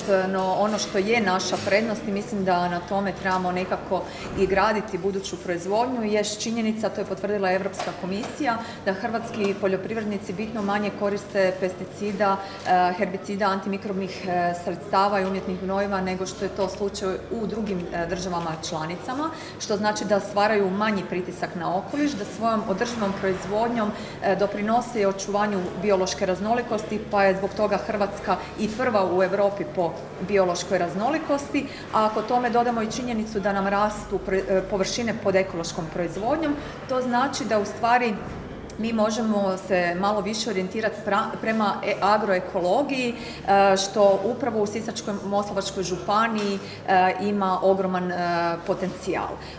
no ono što je naša prednost i mislim da na tome trebamo nekako i graditi buduću proizvodnju jest činjenica, to je potvrdila Europska komisija, da hrvatski poljoprivrednici bitno manje koriste pesticida, herbicida, antimikrobnih sredstava i umjetnih gnojiva nego što je to slučaj u drugim državama članicama, što znači da stvaraju manji pritisak na okoliš, da svojom održivom proizvodnjom doprinose i očuvanju biološke raznolikosti, pa je zbog toga Hrvatska i prva u Europi po biološkoj raznolikosti, a ako tome dodamo i činjenicu da nam rastu površine pod ekološkom proizvodnjom, to znači da u stvari mi možemo se malo više orijentirati prema agroekologiji, što upravo u Sisačko-moslavačkoj županiji ima ogroman potencijal.